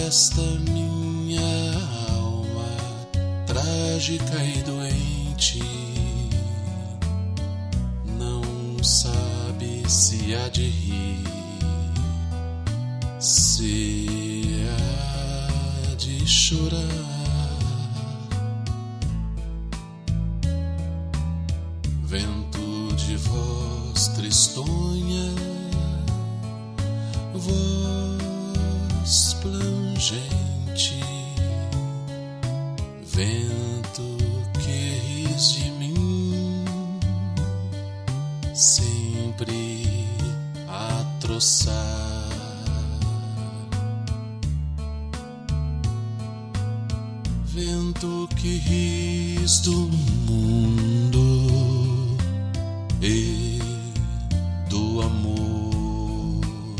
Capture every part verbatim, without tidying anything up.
esta minha alma trágica e doente não sabe se há de rir, se há de chorar. Vento de voz tristonha, voz plangente, vento que ris de mim, sempre a troçar. Vento que ris do mundo e do amor,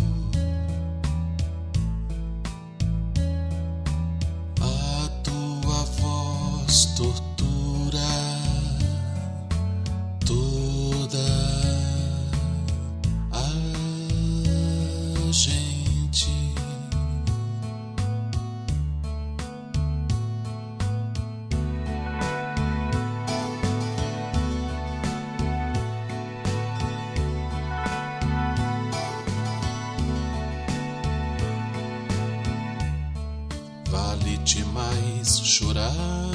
a tua voz tortura toda a gente. Vale-te mais chorar,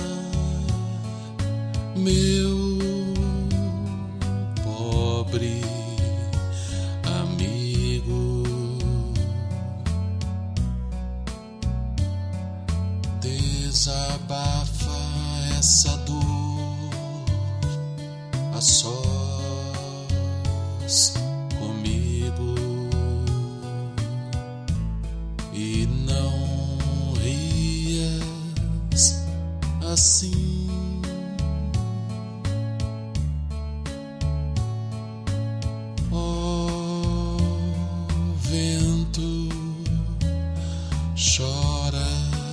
meu pobre amigo. Desabafa essa dor a sós comigo e não rias assim. Oh, vento, chora,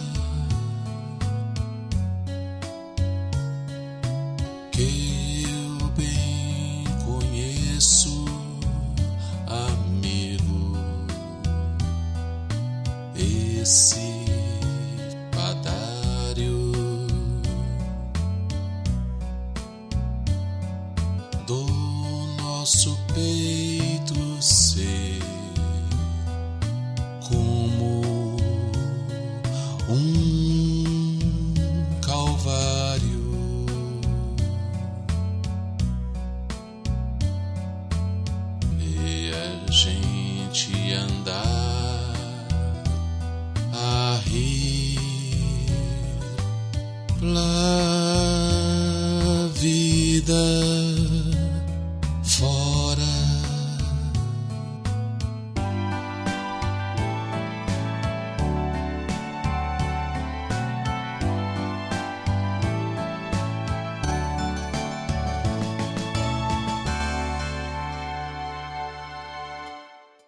que eu bem conheço, amigo, esse padário do nosso peito.